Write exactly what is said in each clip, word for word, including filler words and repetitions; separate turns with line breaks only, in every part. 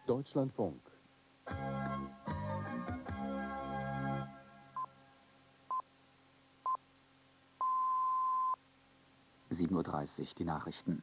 Deutschlandfunk. sieben Uhr dreißig, die Nachrichten.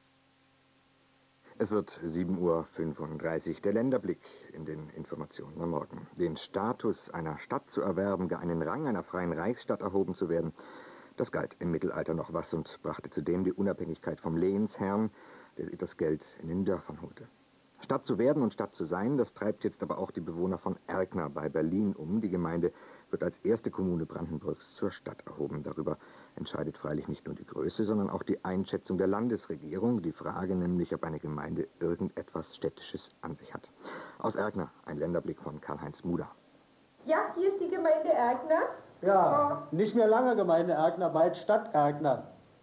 Es wird sieben Uhr fünfunddreißig, der Länderblick in den Informationen am Morgen. Den Status einer Stadt zu erwerben, gar einen Rang einer freien Reichsstadt erhoben zu werden, das galt im Mittelalter noch was und brachte zudem die Unabhängigkeit vom Lehensherrn, der sich das Geld in den Dörfern holte. Stadt zu werden und Stadt zu sein, das treibt jetzt aber auch die Bewohner von Erkner bei Berlin um. Die Gemeinde wird als erste Kommune Brandenburgs zur Stadt erhoben. Darüber entscheidet freilich nicht nur die Größe, sondern auch die Einschätzung der Landesregierung. Die Frage nämlich, ob eine Gemeinde irgendetwas Städtisches an sich hat. Aus Erkner ein Länderblick von Karl-Heinz Muder.
Ja, hier ist die Gemeinde Erkner.
Ja, nicht mehr lange Gemeinde Erkner, bald Stadt Erkner.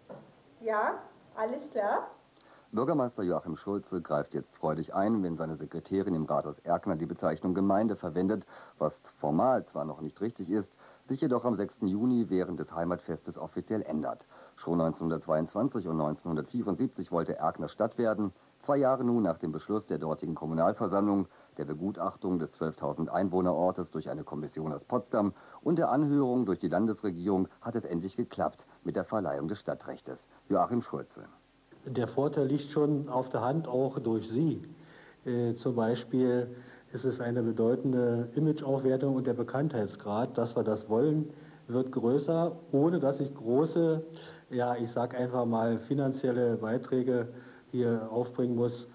Ja, alles klar.
Bürgermeister Joachim Schulze greift jetzt freudig ein, wenn seine Sekretärin im Rathaus Erkner die Bezeichnung Gemeinde verwendet, was formal zwar noch nicht richtig ist, sich jedoch am sechsten Juni während des Heimatfestes offiziell ändert. Schon neunzehnhundertzweiundzwanzig und neunzehnhundertvierundsiebzig wollte Erkner Stadt werden. Zwei Jahre nun nach dem Beschluss der dortigen Kommunalversammlung, der Begutachtung des zwölftausend Einwohnerortes durch eine Kommission aus Potsdam und der Anhörung durch die Landesregierung hat es endlich geklappt mit der Verleihung des Stadtrechtes. Joachim Schulze.
Der Vorteil liegt schon auf der Hand, auch durch Sie. Äh, zum Beispiel ist es eine bedeutende Imageaufwertung und der Bekanntheitsgrad, dass wir das wollen, wird größer, ohne dass ich große, ja, ich sag einfach mal, finanzielle Beiträge hier aufbringen muss,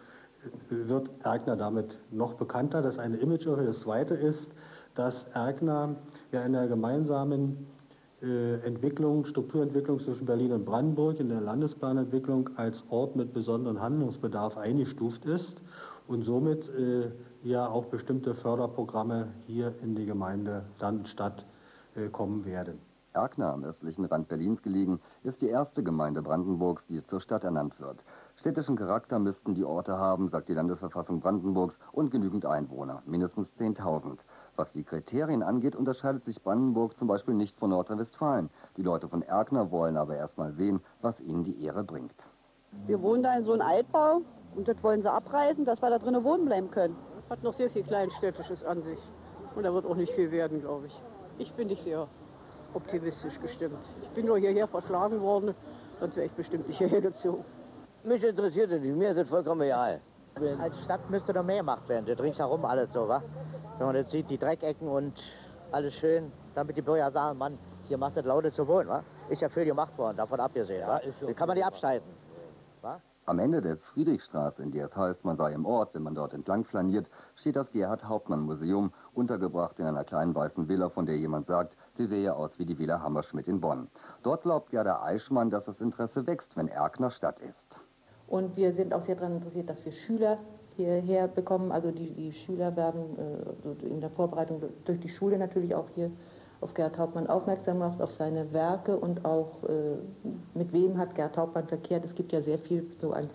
wird Erkner damit noch bekannter. Das ist eine Imageaufwertung. Das zweite ist, dass Erkner ja in der gemeinsamen Entwicklung, Strukturentwicklung zwischen Berlin und Brandenburg in der Landesplanentwicklung als Ort mit besonderem Handlungsbedarf eingestuft ist und somit äh, ja auch bestimmte Förderprogramme hier in die Gemeinde, dann Stadt, äh, kommen werden.
Erkner, am östlichen Rand Berlins gelegen, ist die erste Gemeinde Brandenburgs, die zur Stadt ernannt wird. Städtischen Charakter müssten die Orte haben, sagt die Landesverfassung Brandenburgs, und genügend Einwohner, mindestens zehntausend. Was die Kriterien angeht, unterscheidet sich Brandenburg zum Beispiel nicht von Nordrhein-Westfalen. Die Leute von Erkner wollen aber erst mal sehen, was ihnen die Ehre bringt.
Wir wohnen da in so einem Altbau und das wollen sie abreißen, dass wir da drinnen wohnen bleiben können.
Hat noch sehr viel Kleinstädtisches an sich und da wird auch nicht viel werden, glaube ich. Ich bin nicht sehr optimistisch gestimmt. Ich bin nur hierher verschlagen worden, sonst wäre ich bestimmt nicht hierher gezogen.
Mich interessiert das nicht, mir ist das vollkommen egal.
Als Stadt müsste noch mehr gemacht werden, das ringsherum alles so, wa? Wenn man jetzt sieht, die Dreckecken und alles schön, damit die Bürger sagen, Mann, hier macht das Laute zu wohnen, wa? Ist ja viel gemacht worden, davon abgesehen, wa? Dann kann man die abschneiden, wa?
Am Ende der Friedrichstraße, in der es heißt, man sei im Ort, wenn man dort entlang flaniert, steht das Gerhard-Hauptmann-Museum, untergebracht in einer kleinen weißen Villa, von der jemand sagt, sie sehe aus wie die Villa Hammerschmidt in Bonn. Dort glaubt Gerda Eichmann, dass das Interesse wächst, wenn Erkner Stadt ist.
Und wir sind auch sehr daran interessiert, dass wir Schüler hierher bekommen. Also die, die Schüler werden äh, in der Vorbereitung durch die Schule natürlich auch hier auf Gerhard Hauptmann aufmerksam gemacht, auf seine Werke und auch äh, mit wem hat Gerhard Hauptmann verkehrt. Es gibt ja sehr viel so an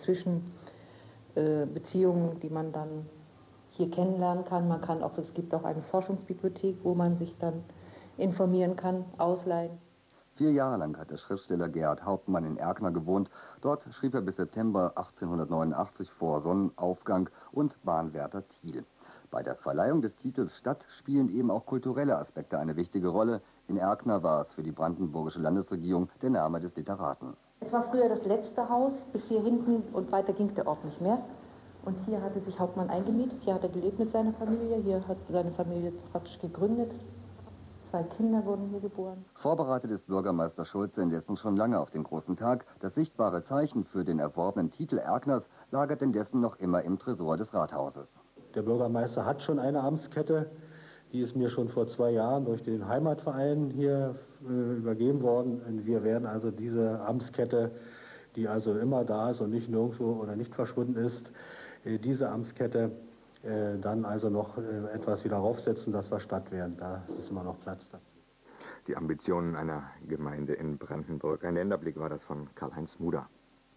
Zwischenbeziehungen, äh, die man dann hier kennenlernen kann. Man kann auch, es gibt auch eine Forschungsbibliothek, wo man sich dann informieren kann, ausleihen.
Vier Jahre lang hat der Schriftsteller Gerhard Hauptmann in Erkner gewohnt. Dort schrieb er bis September achtzehnhundertneunundachtzig vor Sonnenaufgang und Bahnwärter Thiel. Bei der Verleihung des Titels Stadt spielen eben auch kulturelle Aspekte eine wichtige Rolle. In Erkner war es für die brandenburgische Landesregierung der Name des Literaten.
Es war früher das letzte Haus, bis hier hinten und weiter ging der Ort nicht mehr. Und hier hatte sich Hauptmann eingemietet, hier hat er gelebt mit seiner Familie, hier hat seine Familie praktisch gegründet. Zwei Kinder wurden hier geboren.
Vorbereitet ist Bürgermeister Schulze indessen schon lange auf den großen Tag. Das sichtbare Zeichen für den erworbenen Titel Erkners lagert indessen noch immer im Tresor des Rathauses.
Der Bürgermeister hat schon eine Amtskette, die ist mir schon vor zwei Jahren durch den Heimatverein hier äh, übergeben worden. Und wir werden also diese Amtskette, die also immer da ist und nicht nirgendwo oder nicht verschwunden ist, äh, diese Amtskette äh, dann also noch äh, etwas wieder raufsetzen, dass wir Stadt werden. Da ist immer noch Platz dazu.
Die Ambitionen einer Gemeinde in Brandenburg. Ein Länderblick war das von Karl-Heinz Muder.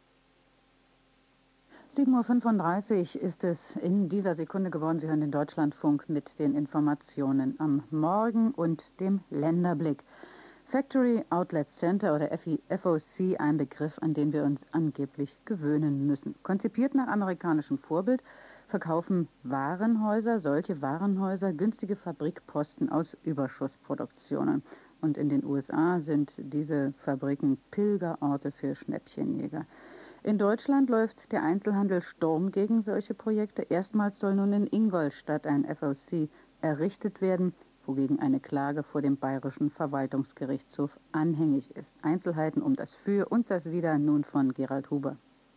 sieben Uhr fünfunddreißig ist es in dieser Sekunde geworden. Sie hören den Deutschlandfunk mit den Informationen am Morgen und dem Länderblick. Factory Outlet Center oder F O C, ein Begriff, an den wir uns angeblich gewöhnen müssen. Konzipiert nach amerikanischem Vorbild verkaufen Warenhäuser, solche Warenhäuser, günstige Fabrikposten aus Überschussproduktionen. Und in den U S A sind diese Fabriken Pilgerorte für Schnäppchenjäger. In Deutschland läuft der Einzelhandel Sturm gegen solche Projekte. Erstmals soll nun in Ingolstadt ein F O C errichtet werden, wogegen eine Klage vor dem Bayerischen Verwaltungsgerichtshof anhängig ist. Einzelheiten um das Für und das Wider nun von Gerald Huber.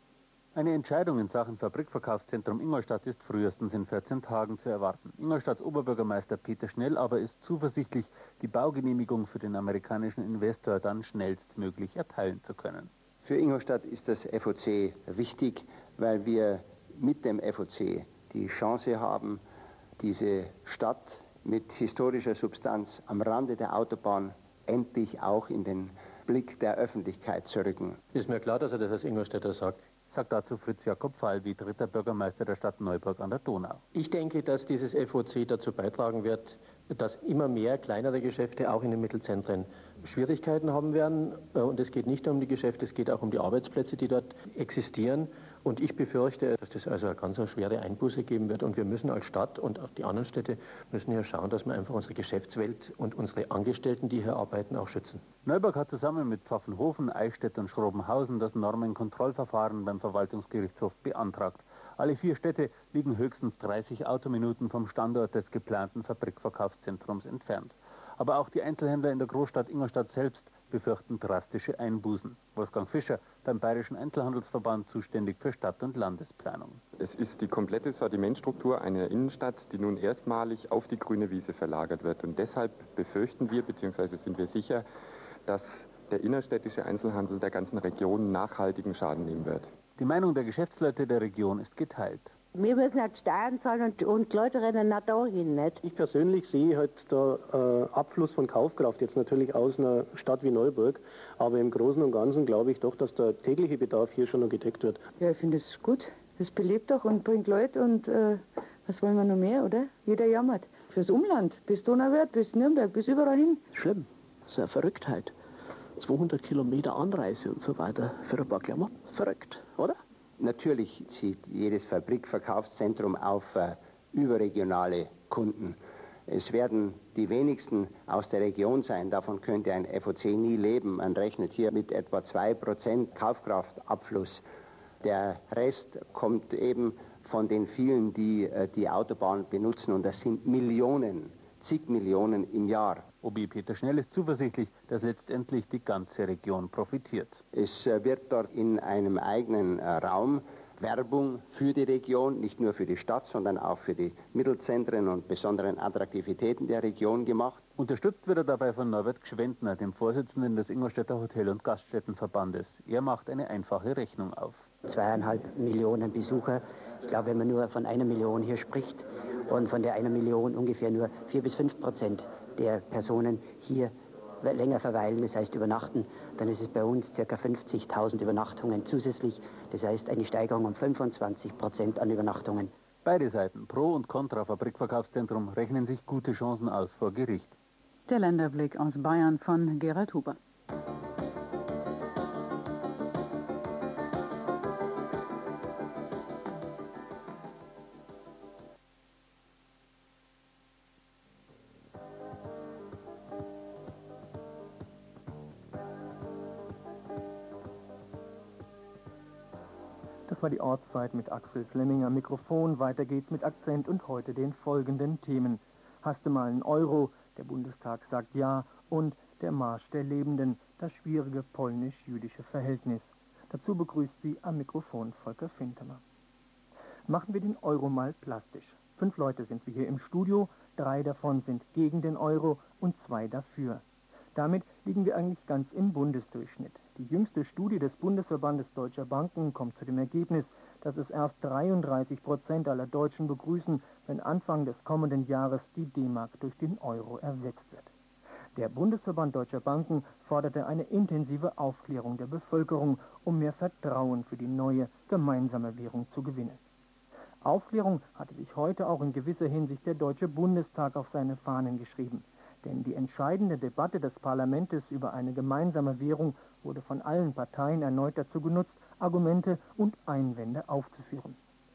Eine Entscheidung in Sachen Fabrikverkaufszentrum Ingolstadt ist frühestens in vierzehn Tagen zu erwarten. Ingolstadts Oberbürgermeister Peter Schnell aber ist zuversichtlich, die Baugenehmigung für den amerikanischen Investor dann schnellstmöglich erteilen zu können.
Für Ingolstadt ist das F O C wichtig, weil wir mit dem F O C die Chance haben, diese Stadt mit historischer Substanz am Rande der Autobahn endlich auch in den Blick der Öffentlichkeit zu rücken.
Ist mir klar, dass er das als Ingolstädter sagt.
Sagt dazu Fritz Jakob Falby, dritter Bürgermeister der Stadt Neuburg an der Donau.
Ich denke, dass dieses F O C dazu beitragen wird, dass immer mehr kleinere Geschäfte auch in den Mittelzentren Schwierigkeiten haben werden. Und es geht nicht nur um die Geschäfte, es geht auch um die Arbeitsplätze, die dort existieren. Und ich befürchte, dass das also eine ganz eine schwere Einbuße geben wird. Und wir müssen als Stadt und auch die anderen Städte müssen ja schauen, dass wir einfach unsere Geschäftswelt und unsere Angestellten, die hier arbeiten, auch schützen.
Neuburg hat zusammen mit Pfaffenhofen, Eichstätt und Schrobenhausen das Normenkontrollverfahren beim Verwaltungsgerichtshof beantragt. Alle vier Städte liegen höchstens dreißig Autominuten vom Standort des geplanten Fabrikverkaufszentrums entfernt. Aber auch die Einzelhändler in der Großstadt Ingolstadt selbst befürchten drastische Einbußen. Wolfgang Fischer, beim Bayerischen Einzelhandelsverband zuständig für Stadt- und Landesplanung.
Es ist die komplette Sortimentstruktur einer Innenstadt, die nun erstmalig auf die grüne Wiese verlagert wird. Und deshalb befürchten wir, bzw. sind wir sicher, dass der innerstädtische Einzelhandel der ganzen Region nachhaltigen Schaden nehmen wird.
Die Meinung der Geschäftsleute der Region ist geteilt.
Wir müssen halt Steuern zahlen und, und Leute rennen nach dahin, nicht?
Ich persönlich sehe halt da äh, Abfluss von Kaufkraft, jetzt natürlich aus einer Stadt wie Neuburg, aber im Großen und Ganzen glaube ich doch, dass der tägliche Bedarf hier schon noch gedeckt wird.
Ja, ich finde es gut. Das belebt doch und bringt Leute und äh, was wollen wir noch mehr, oder? Jeder jammert. Fürs Umland, bis Donauwörth, bis Nürnberg, bis überall hin.
Schlimm, das ist eine Verrücktheit. zweihundert Kilometer Anreise und so weiter für ein paar Klamotten. Verrückt, oder?
Natürlich zieht jedes Fabrikverkaufszentrum auf äh, überregionale Kunden. Es werden die wenigsten aus der Region sein, davon könnte ein F O C nie leben. Man rechnet hier mit etwa zwei Prozent Kaufkraftabfluss. Der Rest kommt eben von den vielen, die äh, die Autobahn benutzen, und das sind Millionen, zig Millionen im Jahr.
Obi Peter Schnell ist zuversichtlich, dass letztendlich die ganze Region profitiert.
Es äh, wird dort in einem eigenen äh, Raum Werbung für die Region, nicht nur für die Stadt, sondern auch für die Mittelzentren und besonderen Attraktivitäten der Region gemacht.
Unterstützt wird er dabei von Norbert Gschwendtner, dem Vorsitzenden des Ingolstädter Hotel- und Gaststättenverbandes. Er macht eine einfache Rechnung auf.
Zweieinhalb Millionen Besucher. Ich glaube, wenn man nur von einer Million hier spricht und von der einer Million ungefähr nur vier bis fünf Prozent der Personen hier länger verweilen, das heißt übernachten, dann ist es bei uns ca. fünfzigtausend Übernachtungen zusätzlich. Das heißt eine Steigerung um fünfundzwanzig Prozent an Übernachtungen.
Beide Seiten, Pro und Contra Fabrikverkaufszentrum, rechnen sich gute Chancen aus vor Gericht.
Der Länderblick aus Bayern von Gerald Huber.
Das war die Ortszeit mit Axel Fleming am Mikrofon. Weiter geht's mit Akzent und heute den folgenden Themen. Hast du mal einen Euro? Der Bundestag sagt ja. Und der Marsch der Lebenden, das schwierige polnisch-jüdische Verhältnis. Dazu begrüßt sie am Mikrofon Volker Fintemer. Machen wir den Euro mal plastisch. Fünf Leute sind wir hier im Studio, drei davon sind gegen den Euro und zwei dafür. Damit liegen wir eigentlich ganz im Bundesdurchschnitt. Die jüngste Studie des Bundesverbandes Deutscher Banken kommt zu dem Ergebnis, dass es erst dreiunddreißig Prozent aller Deutschen begrüßen, wenn Anfang des kommenden Jahres die D-Mark durch den Euro ersetzt wird. Der Bundesverband Deutscher Banken forderte eine intensive Aufklärung der Bevölkerung, um mehr Vertrauen für die neue gemeinsame Währung zu gewinnen. Aufklärung hatte sich heute auch in gewisser Hinsicht der Deutsche Bundestag auf seine Fahnen geschrieben. Denn die entscheidende Debatte des Parlaments über eine gemeinsame Währung wurde von allen Parteien erneut dazu genutzt, Argumente und Einwände aufzuführen.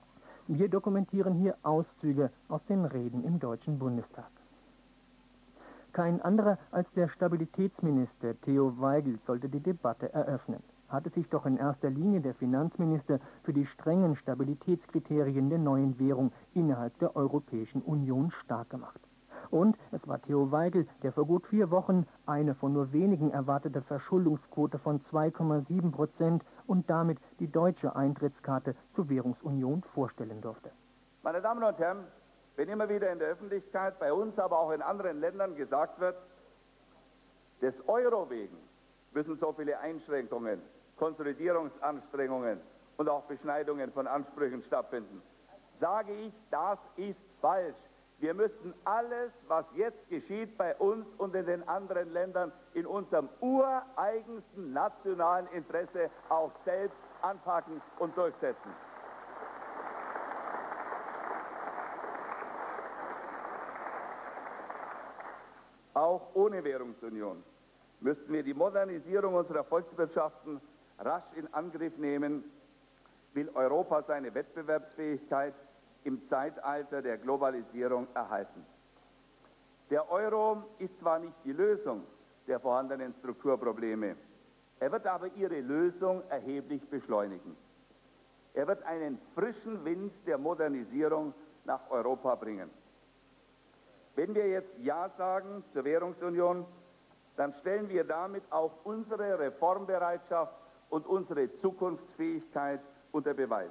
Wir dokumentieren hier Auszüge aus den Reden im Deutschen Bundestag. Kein anderer als der Stabilitätsminister Theo Waigel sollte die Debatte eröffnen. Hatte sich doch in erster Linie der Finanzminister für die strengen Stabilitätskriterien der neuen Währung innerhalb der Europäischen Union stark gemacht. Und es war Theo Waigel, der vor gut vier Wochen eine von nur wenigen erwartete Verschuldungsquote von zwei Komma sieben Prozent und damit die deutsche Eintrittskarte zur Währungsunion vorstellen durfte.
Meine Damen und Herren, wenn immer wieder in der Öffentlichkeit, bei uns, aber auch in anderen Ländern gesagt wird, des Euro wegen müssen so viele Einschränkungen, Konsolidierungsanstrengungen und auch Beschneidungen von Ansprüchen stattfinden, sage ich, das ist falsch. Wir müssten alles, was jetzt geschieht bei uns und in den anderen Ländern, in unserem ureigensten nationalen Interesse auch selbst anpacken und durchsetzen. Auch ohne Währungsunion müssten wir die Modernisierung unserer Volkswirtschaften rasch in Angriff nehmen, will Europa seine Wettbewerbsfähigkeit im Zeitalter der Globalisierung erhalten. Der Euro ist zwar nicht die Lösung der vorhandenen Strukturprobleme, er wird aber ihre Lösung erheblich beschleunigen. Er wird einen frischen Wind der Modernisierung nach Europa bringen. Wenn wir jetzt Ja sagen zur Währungsunion, dann stellen wir damit auch unsere Reformbereitschaft und unsere Zukunftsfähigkeit unter Beweis.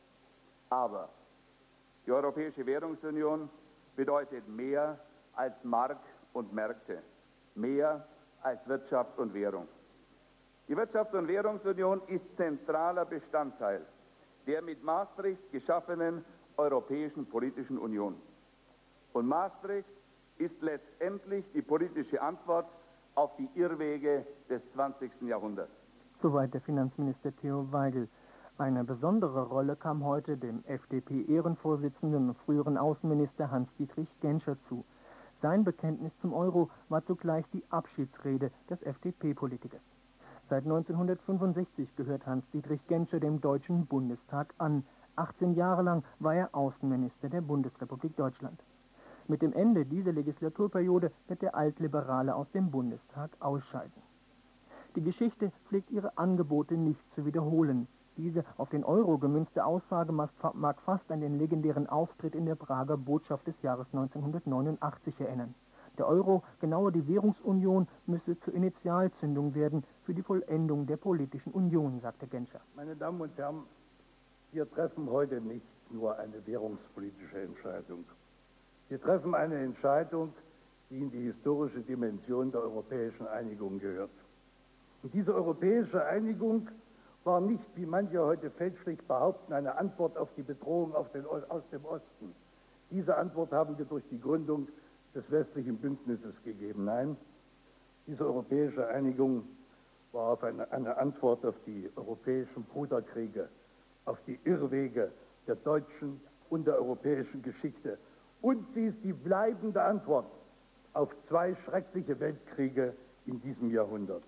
Aber die Europäische Währungsunion bedeutet mehr als Mark und Märkte, mehr als Wirtschaft und Währung. Die Wirtschafts- und Währungsunion ist zentraler Bestandteil der mit Maastricht geschaffenen Europäischen Politischen Union. Und Maastricht ist letztendlich die politische Antwort auf die Irrwege des zwanzigsten Jahrhunderts.
Soweit der Finanzminister Theo Waigel. Eine besondere Rolle kam heute dem F D P-Ehrenvorsitzenden und früheren Außenminister Hans-Dietrich Genscher zu. Sein Bekenntnis zum Euro war zugleich die Abschiedsrede des F D P-Politikers. Seit neunzehnhundertfünfundsechzig gehört Hans-Dietrich Genscher dem Deutschen Bundestag an. achtzehn Jahre lang war er Außenminister der Bundesrepublik Deutschland. Mit dem Ende dieser Legislaturperiode wird der Altliberale aus dem Bundestag ausscheiden. Die Geschichte pflegt ihre Angebote nicht zu wiederholen. Diese auf den Euro gemünzte Aussage mag fast an den legendären Auftritt in der Prager Botschaft des Jahres neunzehnhundertneunundachtzig erinnern. Der Euro, genauer die Währungsunion, müsse zur Initialzündung werden für die Vollendung der politischen Union, sagte Genscher.
Meine Damen und Herren, wir treffen heute nicht nur eine währungspolitische Entscheidung. Wir treffen eine Entscheidung, die in die historische Dimension der europäischen Einigung gehört. Und diese europäische Einigung war nicht, wie manche heute fälschlich behaupten, eine Antwort auf die Bedrohung auf den, aus dem Osten. Diese Antwort haben wir durch die Gründung des westlichen Bündnisses gegeben. Nein, diese europäische Einigung war auf eine, eine Antwort auf die europäischen Bruderkriege, auf die Irrwege der deutschen und der europäischen Geschichte. Und sie ist die bleibende Antwort auf zwei schreckliche Weltkriege in diesem Jahrhundert.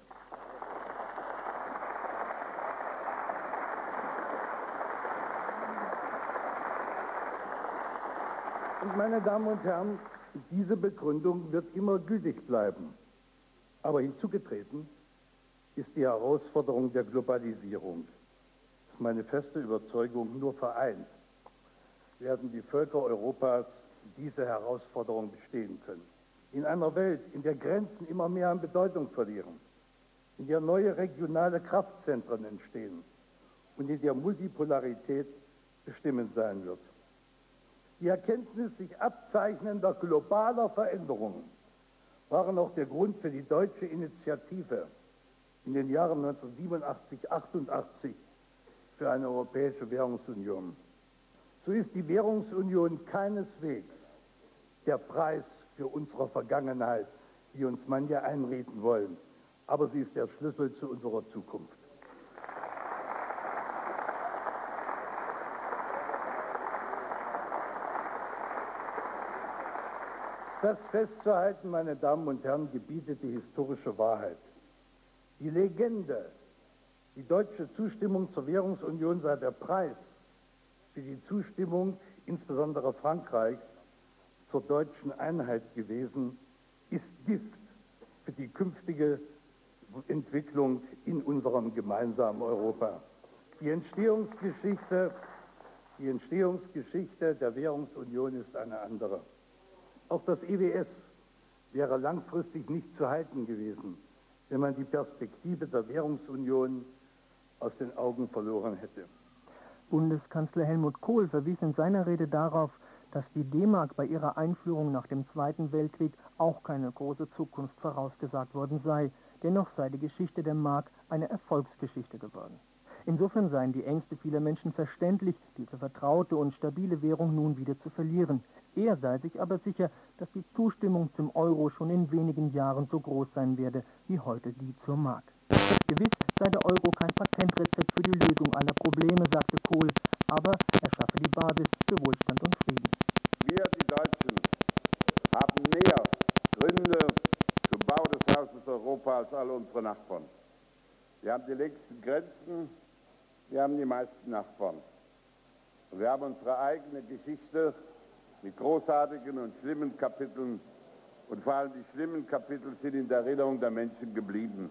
Und meine Damen und Herren, diese Begründung wird immer gültig bleiben. Aber hinzugetreten ist die Herausforderung der Globalisierung. Das ist meine feste Überzeugung, nur vereint werden die Völker Europas diese Herausforderung bestehen können. In einer Welt, in der Grenzen immer mehr an Bedeutung verlieren, in der neue regionale Kraftzentren entstehen und in der Multipolarität bestimmend sein wird. Die Erkenntnis sich abzeichnender globaler Veränderungen waren auch der Grund für die deutsche Initiative in den Jahren neunzehnhundertsiebenundachtzig, achtundachtzig für eine europäische Währungsunion. So ist die Währungsunion keineswegs der Preis für unsere Vergangenheit, wie uns manche einreden wollen, aber sie ist der Schlüssel zu unserer Zukunft. Das festzuhalten, meine Damen und Herren, gebietet die historische Wahrheit. Die Legende, die deutsche Zustimmung zur Währungsunion sei der Preis für die Zustimmung insbesondere Frankreichs zur deutschen Einheit gewesen, ist Gift für die künftige Entwicklung in unserem gemeinsamen Europa. Die Entstehungsgeschichte, die Entstehungsgeschichte der Währungsunion ist eine andere. Auch das E W S wäre langfristig nicht zu halten gewesen, wenn man die Perspektive der Währungsunion aus den Augen verloren hätte.
Bundeskanzler Helmut Kohl verwies in seiner Rede darauf, dass die D-Mark bei ihrer Einführung nach dem Zweiten Weltkrieg auch keine große Zukunft vorausgesagt worden sei. Dennoch sei die Geschichte der Mark eine Erfolgsgeschichte geworden. Insofern seien die Ängste vieler Menschen verständlich, diese vertraute und stabile Währung nun wieder zu verlieren. Er sei sich aber sicher, dass die Zustimmung zum Euro schon in wenigen Jahren so groß sein werde wie heute die zur Mark. Gewiss sei der Euro kein Patentrezept für die Lösung aller Probleme, sagte Kohl, aber er schaffe die Basis für Wohlstand und Frieden.
Wir, die Deutschen, haben mehr Gründe zum Bau des Hauses Europa als alle unsere Nachbarn. Wir haben die längsten Grenzen, wir haben die meisten Nachbarn. Und wir haben unsere eigene Geschichte mit großartigen und schlimmen Kapiteln. Und vor allem die schlimmen Kapitel sind in der Erinnerung der Menschen geblieben.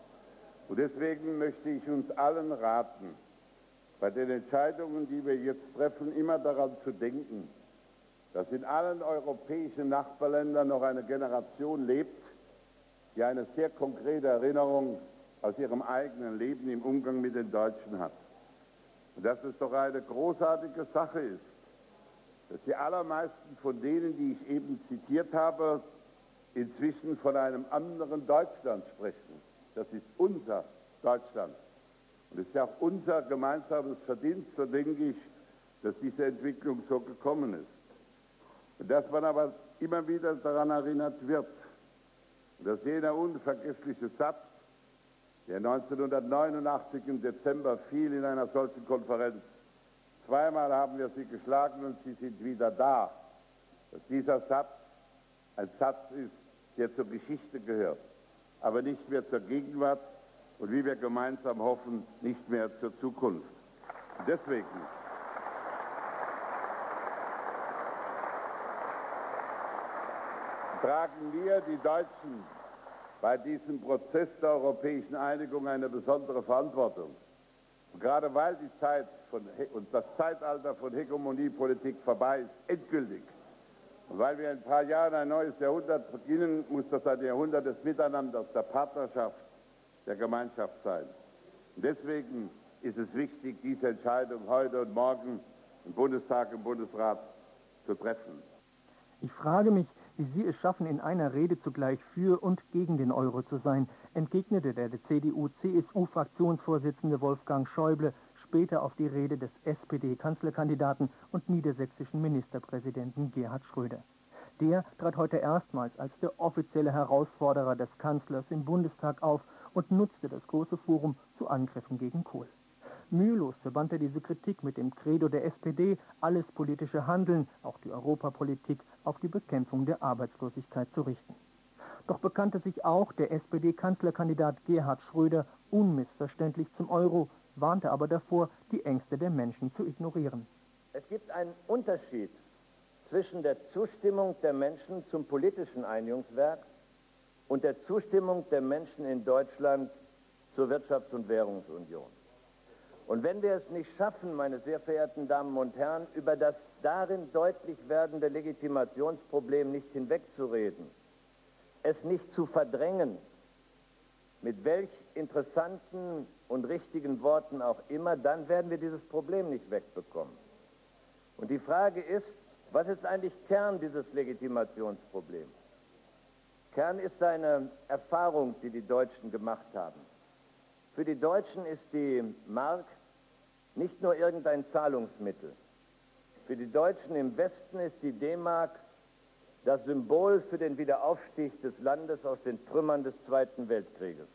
Und deswegen möchte ich uns allen raten, bei den Entscheidungen, die wir jetzt treffen, immer daran zu denken, dass in allen europäischen Nachbarländern noch eine Generation lebt, die eine sehr konkrete Erinnerung aus ihrem eigenen Leben im Umgang mit den Deutschen hat. Und dass es doch eine großartige Sache ist, dass die allermeisten von denen, die ich eben zitiert habe, inzwischen von einem anderen Deutschland sprechen. Das ist unser Deutschland. Und es ist ja auch unser gemeinsames Verdienst, so denke ich, dass diese Entwicklung so gekommen ist. Und dass man aber immer wieder daran erinnert wird, dass jener unvergessliche Satz, der neunzehnhundertneunundachtzig im Dezember fiel in einer solchen Konferenz, zweimal haben wir sie geschlagen und sie sind wieder da, dass dieser Satz ein Satz ist, der zur Geschichte gehört, aber nicht mehr zur Gegenwart und wie wir gemeinsam hoffen, nicht mehr zur Zukunft. Und deswegen tragen wir, die Deutschen, bei diesem Prozess der europäischen Einigung eine besondere Verantwortung. Und gerade weil die Zeit von, und das Zeitalter von Hegemoniepolitik vorbei ist, endgültig, und weil wir in ein paar Jahren ein neues Jahrhundert beginnen, muss das ein Jahrhundert des Miteinanders, der Partnerschaft, der Gemeinschaft sein. Und deswegen ist es wichtig, diese Entscheidung heute und morgen im Bundestag, im Bundesrat zu treffen.
Ich frage mich, wie Sie es schaffen, in einer Rede zugleich für und gegen den Euro zu sein, entgegnete der C D U-C S U-Fraktionsvorsitzende Wolfgang Schäuble später auf die Rede des S P D-Kanzlerkandidaten und niedersächsischen Ministerpräsidenten Gerhard Schröder. Der trat heute erstmals als der offizielle Herausforderer des Kanzlers im Bundestag auf und nutzte das große Forum zu Angriffen gegen Kohl. Mühelos verband er diese Kritik mit dem Credo der S P D, alles politische Handeln, auch die Europapolitik, auf die Bekämpfung der Arbeitslosigkeit zu richten. Doch bekannte sich auch der S P D-Kanzlerkandidat Gerhard Schröder unmissverständlich zum Euro, warnte aber davor, die Ängste der Menschen zu ignorieren.
Es gibt einen Unterschied zwischen der Zustimmung der Menschen zum politischen Einigungswerk und der Zustimmung der Menschen in Deutschland zur Wirtschafts- und Währungsunion. Und wenn wir es nicht schaffen, meine sehr verehrten Damen und Herren, über das darin deutlich werdende Legitimationsproblem nicht hinwegzureden, es nicht zu verdrängen, mit welch interessanten und richtigen Worten auch immer, dann werden wir dieses Problem nicht wegbekommen. Und die Frage ist, was ist eigentlich Kern dieses Legitimationsproblems? Kern ist eine Erfahrung, die die Deutschen gemacht haben. Für die Deutschen ist die Mark nicht nur irgendein Zahlungsmittel. Für die Deutschen im Westen ist die D-Mark das Symbol für den Wiederaufstieg des Landes aus den Trümmern des Zweiten Weltkrieges.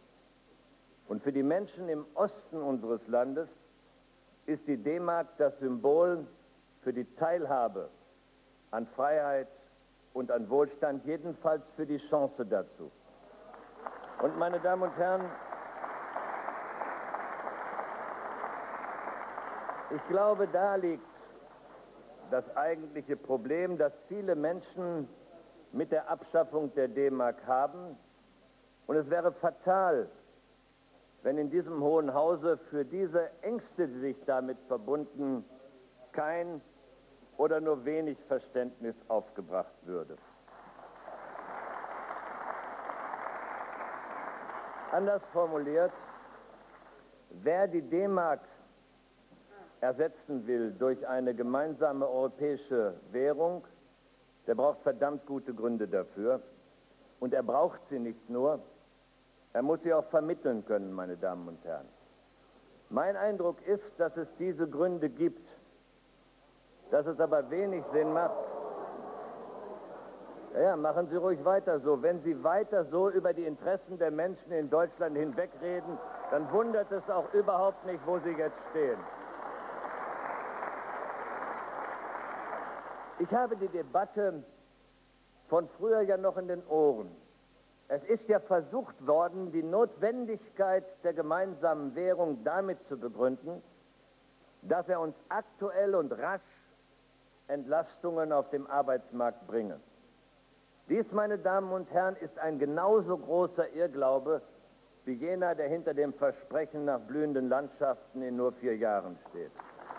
Und für die Menschen im Osten unseres Landes ist die D-Mark das Symbol für die Teilhabe an Freiheit und an Wohlstand, jedenfalls für die Chance dazu. Und meine Damen und Herren, ich glaube, da liegt das eigentliche Problem, das viele Menschen mit der Abschaffung der D-Mark haben. Und es wäre fatal, wenn in diesem Hohen Hause für diese Ängste, die sich damit verbunden, kein oder nur wenig Verständnis aufgebracht würde. Anders formuliert, wer die D-Mark ersetzen will durch eine gemeinsame europäische Währung, der braucht verdammt gute Gründe dafür. Und er braucht sie nicht nur, er muss sie auch vermitteln können, meine Damen und Herren. Mein Eindruck ist, dass es diese Gründe gibt, dass es aber wenig Sinn macht. Ja, ja, machen Sie ruhig weiter so. Wenn Sie weiter so über die Interessen der Menschen in Deutschland hinwegreden, dann wundert es auch überhaupt nicht, wo Sie jetzt stehen. Ich habe die Debatte von früher ja noch in den Ohren. Es ist ja versucht worden, die Notwendigkeit der gemeinsamen Währung damit zu begründen, dass er uns aktuell und rasch Entlastungen auf dem Arbeitsmarkt bringe. Dies, meine Damen und Herren, ist ein genauso großer Irrglaube wie jener, der hinter dem Versprechen nach blühenden Landschaften in nur vier Jahren steht.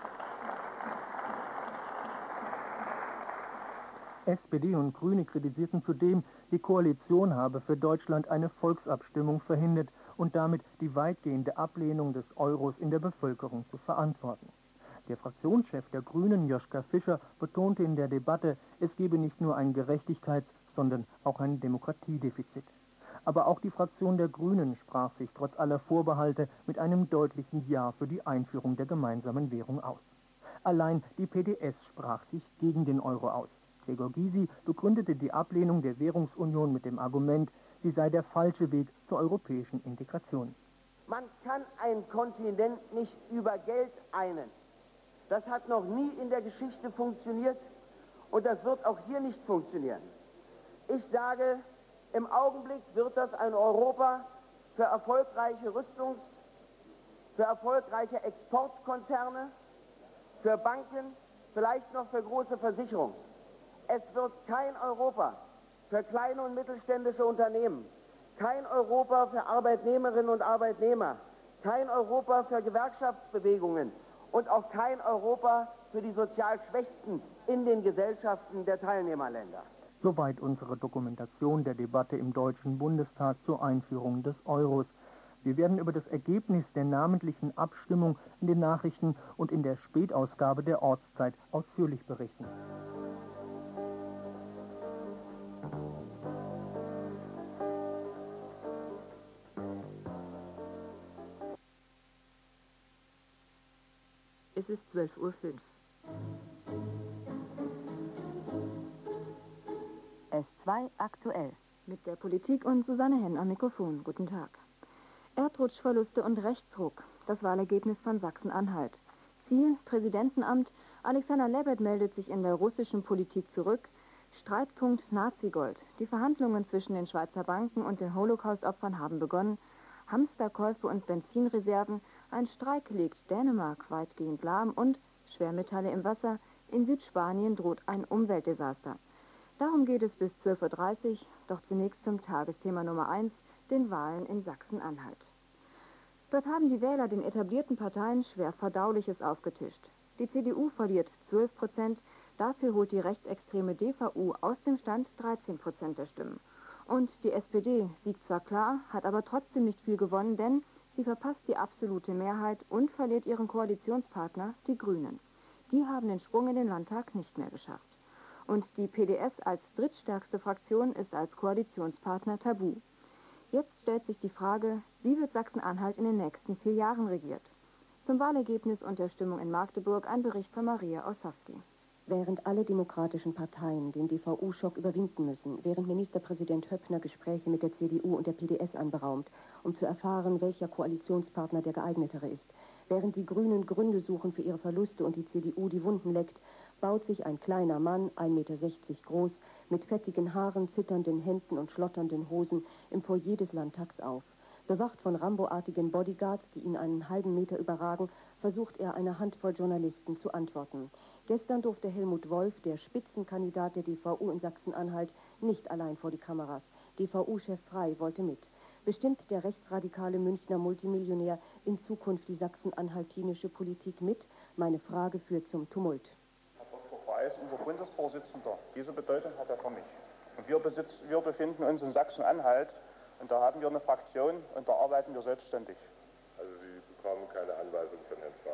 S P D und Grüne kritisierten zudem, die Koalition habe für Deutschland eine Volksabstimmung verhindert und damit die weitgehende Ablehnung des Euros in der Bevölkerung zu verantworten. Der Fraktionschef der Grünen, Joschka Fischer, betonte in der Debatte, es gebe nicht nur ein Gerechtigkeits-, sondern auch ein Demokratiedefizit. Aber auch die Fraktion der Grünen sprach sich trotz aller Vorbehalte mit einem deutlichen Ja für die Einführung der gemeinsamen Währung aus. Allein die P D S sprach sich gegen den Euro aus. Gregor Gysi begründete die Ablehnung der Währungsunion mit dem Argument, sie sei der falsche Weg zur europäischen Integration.
Man kann einen Kontinent nicht über Geld einen. Das hat noch nie in der Geschichte funktioniert und das wird auch hier nicht funktionieren. Ich sage, im Augenblick wird das ein Europa für erfolgreiche Rüstungs-, für erfolgreiche Exportkonzerne, für Banken, vielleicht noch für große Versicherungen. Es wird kein Europa für kleine und mittelständische Unternehmen, kein Europa für Arbeitnehmerinnen und Arbeitnehmer, kein Europa für Gewerkschaftsbewegungen und auch kein Europa für die sozial Schwächsten in den Gesellschaften der Teilnehmerländer.
Soweit unsere Dokumentation der Debatte im Deutschen Bundestag zur Einführung des Euros. Wir werden über das Ergebnis der namentlichen Abstimmung in den Nachrichten und in der Spätausgabe der Ortszeit ausführlich berichten.
Es ist zwölf Uhr fünf. S zwei aktuell. Mit der Politik und Susanne Henn am Mikrofon. Guten Tag. Erdrutschverluste und Rechtsruck. Das Wahlergebnis von Sachsen-Anhalt. Ziel, Präsidentenamt. Alexander Lebed meldet sich in der russischen Politik zurück. Streitpunkt Nazigold. Die Verhandlungen zwischen den Schweizer Banken und den Holocaust-Opfern haben begonnen. Hamsterkäufe und Benzinreserven. Ein Streik legt Dänemark weitgehend lahm und Schwermetalle im Wasser. In Südspanien droht ein Umweltdesaster. Darum geht es bis zwölf Uhr dreißig, doch zunächst zum Tagesthema Nummer eins, den Wahlen in Sachsen-Anhalt. Dort haben die Wähler den etablierten Parteien schwer Verdauliches aufgetischt. Die C D U verliert zwölf Prozent, dafür holt die rechtsextreme D V U aus dem Stand dreizehn Prozent der Stimmen. Und die S P D siegt zwar klar, hat aber trotzdem nicht viel gewonnen, denn sie verpasst die absolute Mehrheit und verliert ihren Koalitionspartner, die Grünen. Die haben den Sprung in den Landtag nicht mehr geschafft. Und die P D S als drittstärkste Fraktion ist als Koalitionspartner tabu. Jetzt stellt sich die Frage, wie wird Sachsen-Anhalt in den nächsten vier Jahren regiert? Zum Wahlergebnis und der Stimmung in Magdeburg ein Bericht von Maria Ossowski.
Während alle demokratischen Parteien den D V U-Schock überwinden müssen, während Ministerpräsident Höppner Gespräche mit der C D U und der P D S anberaumt, um zu erfahren, welcher Koalitionspartner der geeignetere ist, während die Grünen Gründe suchen für ihre Verluste und die C D U die Wunden leckt, baut sich ein kleiner Mann, ein Meter sechzig groß, mit fettigen Haaren, zitternden Händen und schlotternden Hosen im Foyer des Landtags auf. Bewacht von Rambo-artigen Bodyguards, die ihn einen halben Meter überragen, versucht er, einer Handvoll Journalisten zu antworten. Gestern durfte Helmut Wolf, der Spitzenkandidat der D V U in Sachsen-Anhalt, nicht allein vor die Kameras. D V U-Chef Frey wollte mit. Bestimmt der rechtsradikale Münchner Multimillionär in Zukunft die sachsen-anhaltinische Politik mit? Meine Frage führt zum Tumult.
Herr Doktor Frey ist unser Bundesvorsitzender. Diese Bedeutung hat er für mich. Und wir, besitz, wir befinden uns in Sachsen-Anhalt und da haben wir eine Fraktion und da arbeiten wir selbstständig.
Also Sie bekommen keine Anweisung von Herrn Frey?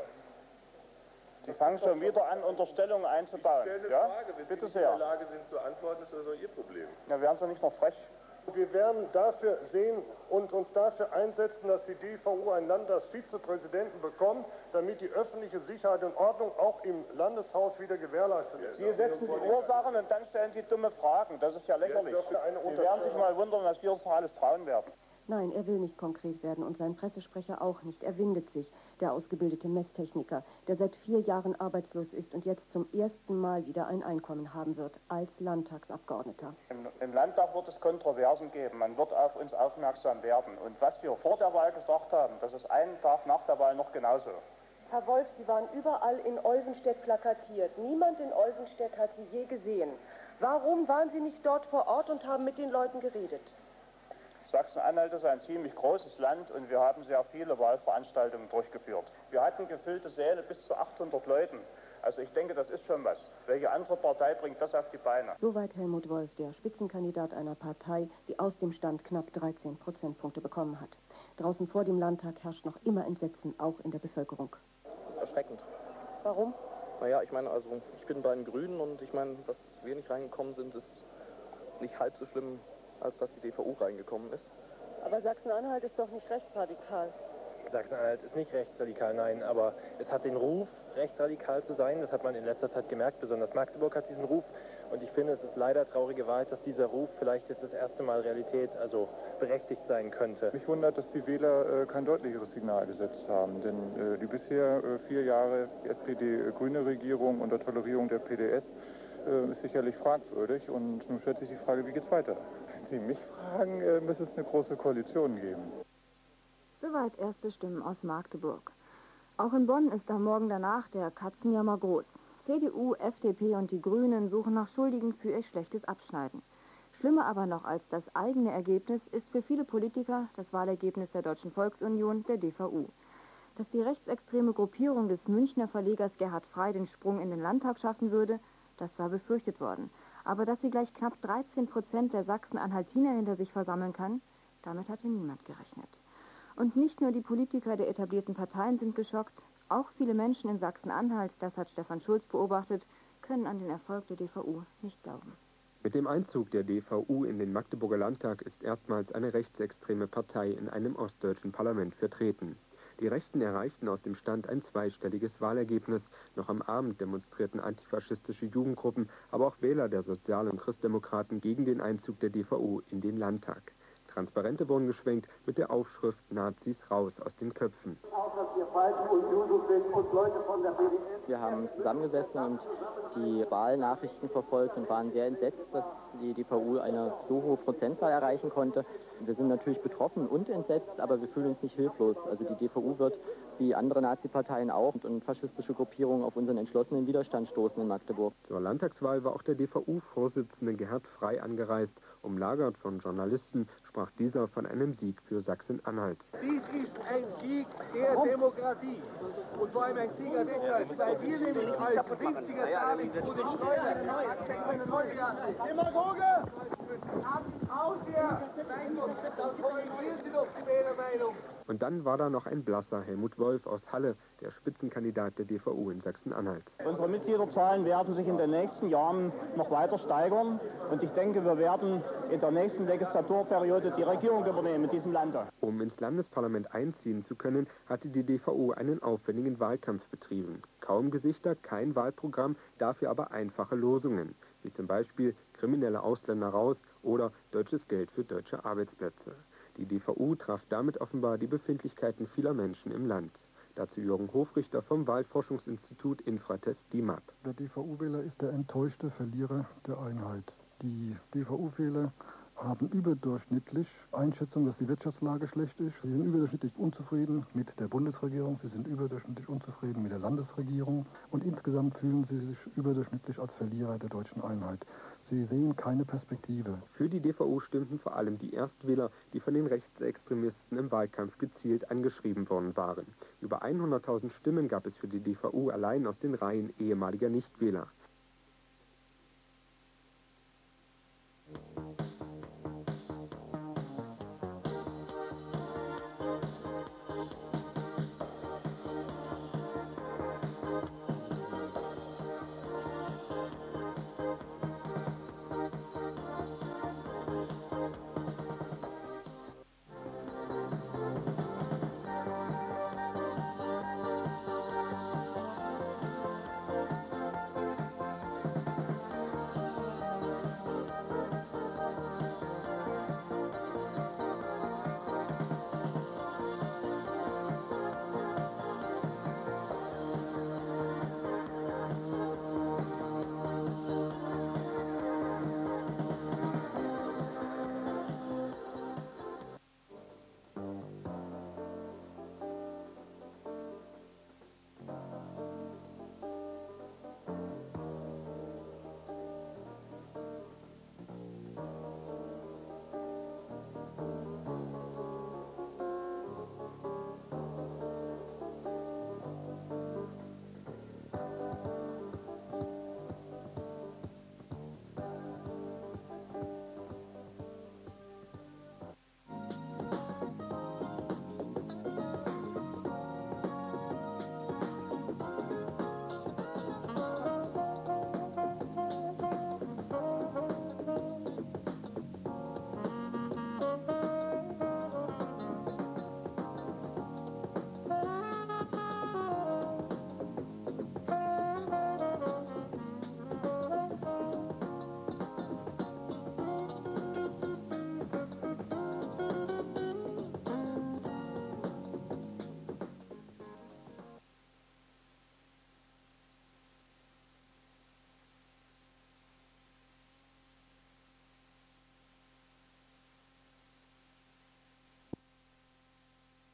Sie fangen schon wieder an, Unterstellungen einzubauen.
Ich stelle eine
ja?
Frage. Wenn
Bitte
Sie nicht
sehr.
in der Lage sind zu antworten, ist das doch Ihr Problem.
Ja, wären Sie nicht noch frech?
Wir werden dafür sehen und uns dafür einsetzen, dass die D V U einen Landtagsvizepräsidenten bekommt, damit die öffentliche Sicherheit und Ordnung auch im Landeshaus wieder gewährleistet ist.
Sie setzen die Ursachen und dann stellen Sie dumme Fragen. Das ist ja lächerlich. Sie werden sich mal wundern, was wir uns noch alles trauen werden.
Nein, er will nicht konkret werden und sein Pressesprecher auch nicht. Er windet sich, der ausgebildete Messtechniker, der seit vier Jahren arbeitslos ist und jetzt zum ersten Mal wieder ein Einkommen haben wird, als Landtagsabgeordneter.
Im, Im Landtag wird es Kontroversen geben, man wird auf uns aufmerksam werden. Und was wir vor der Wahl gesagt haben, das ist einen Tag nach der Wahl noch genauso.
Herr Wolf, Sie waren überall in Olvenstedt plakatiert. Niemand in Olvenstedt hat Sie je gesehen. Warum waren Sie nicht dort vor Ort und haben mit den Leuten geredet?
Sachsen-Anhalt ist ein ziemlich großes Land und wir haben sehr viele Wahlveranstaltungen durchgeführt. Wir hatten gefüllte Säle bis zu achthundert Leuten. Also ich denke, das ist schon was. Welche andere Partei bringt das auf die Beine?
Soweit Helmut Wolf, der Spitzenkandidat einer Partei, die aus dem Stand knapp dreizehn Prozentpunkte bekommen hat. Draußen vor dem Landtag herrscht noch immer Entsetzen, auch in der Bevölkerung.
Das ist erschreckend.
Warum?
Naja, ich meine, also ich bin bei den Grünen und ich meine, dass wir nicht reingekommen sind, ist nicht halb so schlimm, als dass die D V U reingekommen ist.
Aber Sachsen-Anhalt ist doch nicht rechtsradikal.
Sachsen-Anhalt ist nicht rechtsradikal, nein, aber es hat den Ruf, rechtsradikal zu sein. Das hat man in letzter Zeit gemerkt, besonders Magdeburg hat diesen Ruf. Und ich finde, es ist leider traurige Wahrheit, dass dieser Ruf vielleicht jetzt das erste Mal Realität, also berechtigt sein könnte.
Mich wundert, dass die Wähler äh, kein deutlicheres Signal gesetzt haben, denn äh, die bisher äh, vier Jahre S P D-grüne Regierung unter Tolerierung der P D S äh, ist sicherlich fragwürdig. Und nun stellt sich die Frage, wie geht's weiter? Wenn Sie mich fragen, äh, müsste es eine große Koalition geben.
Soweit erste Stimmen aus Magdeburg. Auch in Bonn ist am Morgen danach der Katzenjammer groß. C D U, F D P und die Grünen suchen nach Schuldigen für ihr schlechtes Abschneiden. Schlimmer aber noch als das eigene Ergebnis ist für viele Politiker das Wahlergebnis der Deutschen Volksunion, der D V U. Dass die rechtsextreme Gruppierung des Münchner Verlegers Gerhard Frey den Sprung in den Landtag schaffen würde, das war befürchtet worden. Aber dass sie gleich knapp dreizehn Prozent der Sachsen-Anhaltiner hinter sich versammeln kann, damit hatte niemand gerechnet. Und nicht nur die Politiker der etablierten Parteien sind geschockt, auch viele Menschen in Sachsen-Anhalt, das hat Stefan Schulz beobachtet, können an den Erfolg der D V U nicht glauben.
Mit dem Einzug der D V U in den Magdeburger Landtag ist erstmals eine rechtsextreme Partei in einem ostdeutschen Parlament vertreten. Die Rechten erreichten aus dem Stand ein zweistelliges Wahlergebnis. Noch am Abend demonstrierten antifaschistische Jugendgruppen, aber auch Wähler der Sozial- und Christdemokraten gegen den Einzug der D V U in den Landtag. Transparente wurden geschwenkt mit der Aufschrift Nazis raus aus den Köpfen.
Wir haben zusammengesessen und die Wahlnachrichten verfolgt und waren sehr entsetzt, dass die D V U eine so hohe Prozentzahl erreichen konnte. Wir sind natürlich betroffen und entsetzt, aber wir fühlen uns nicht hilflos. Also die D V U wird, wie andere Nazi-Parteien auch, und faschistische Gruppierungen auf unseren entschlossenen Widerstand stoßen in Magdeburg.
Zur Landtagswahl war auch der D V U-Vorsitzende Gerhard Frey angereist. Umlagert von Journalisten sprach dieser von einem Sieg für Sachsen-Anhalt.
Dies ist ein Sieg der Demokratie. Und vor allem ein Sieger deshalb, weil wir nämlich als winziger David und Schleuder Demagoge! Aus hier! Dann korrigieren Sie doch die Wählermeinung.
Und dann war da noch ein blasser Helmut Wolf aus Halle, der Spitzenkandidat der D V U in Sachsen-Anhalt.
Unsere Mitgliederzahlen werden sich in den nächsten Jahren noch weiter steigern. Und ich denke, wir werden in der nächsten Legislaturperiode die Regierung übernehmen in diesem Lande.
Um ins Landesparlament einziehen zu können, hatte die D V U einen aufwendigen Wahlkampf betrieben. Kaum Gesichter, kein Wahlprogramm, dafür aber einfache Losungen, wie zum Beispiel kriminelle Ausländer raus oder deutsches Geld für deutsche Arbeitsplätze. Die D V U traf damit offenbar die Befindlichkeiten vieler Menschen im Land. Dazu Jürgen Hofrichter vom Wahlforschungsinstitut Infratest D I M A P.
Der D V U-Wähler ist der enttäuschte Verlierer der Einheit. Die D V U-Wähler
haben überdurchschnittlich Einschätzung, dass die Wirtschaftslage schlecht ist. Sie sind überdurchschnittlich unzufrieden mit der Bundesregierung, sie sind überdurchschnittlich unzufrieden mit der Landesregierung und insgesamt fühlen sie sich überdurchschnittlich als Verlierer der deutschen Einheit. Sie sehen keine Perspektive.
Für die D V U stimmten vor allem die Erstwähler, die von den Rechtsextremisten im Wahlkampf gezielt angeschrieben worden waren. Über hunderttausend Stimmen gab es für die D V U allein aus den Reihen ehemaliger Nichtwähler.